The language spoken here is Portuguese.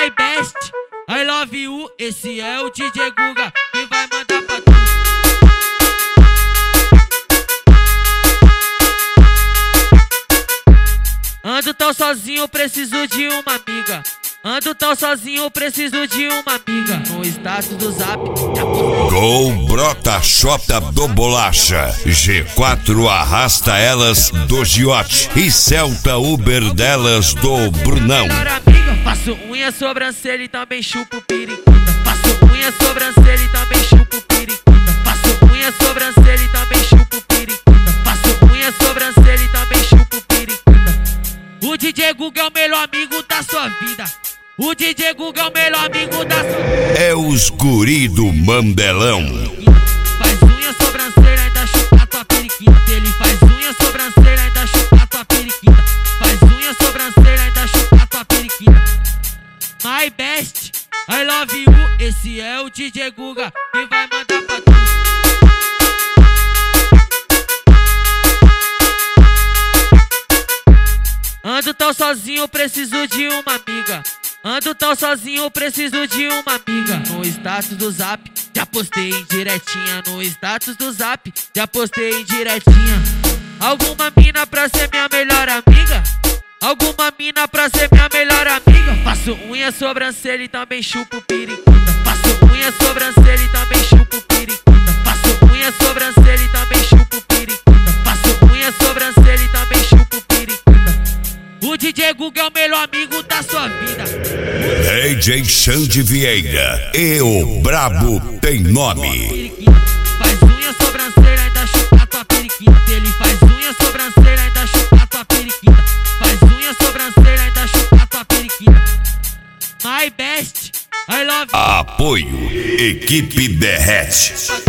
My best, I love you. Esse é o DJ Guga que vai mandar pra tu. Ando tão sozinho, preciso de uma amiga. Ando tão sozinho, preciso de uma amiga. No status do Zap. Gol brota chota do Bolacha. G4 arrasta elas do Giote. E Celta Uber delas do Brunão. Faço unha, sobrancelha e também chupo periquita. Faço unha, sobrancelha e também chupo periquita. Faço unha, sobrancelha e também chupo periquita. Faço unha, sobrancelha e também chupo periquita. O DJ Guga é o melhor amigo da sua vida. O DJ Guga é o melhor amigo da sua vida. É os guri do Mandelão. Faz unha, sobrancelha e ainda chupa tua periquita. Ele faz unha, sobrancelha e ainda chupa tua periquita. Faz unha, sobrancelha e ainda chupa tua periquita. My best, I love you. Esse é o DJ Guga que vai mandar pra tu. Ando tão sozinho, preciso de uma amiga. Ando tão sozinho, preciso de uma amiga. No status do Zap, já postei em diretinha. No status do Zap, já postei em diretinha. Alguma mina pra ser minha melhor amiga? Alguma mina pra ser minha melhor amiga? Faço unha, sobrancelha e também chupo periquita. Faço unha, sobrancelha e também chupo periquita. Faço unha, sobrancelha e também chupo periquita. Faço unha, sobrancelha e também chupo periquita. O DJ Guga é o melhor amigo da sua vida. DJ Xande Vieira e o Brabo tem nome. Faz unha, sobrancelha e ainda chupa tua periquita. Ele faz unha, sobrancelha e ainda chupa tua periquita. Faz unha, sobrancelha e ainda chupa tua periquita. My best, I love you. Apoio Equipe Derrete.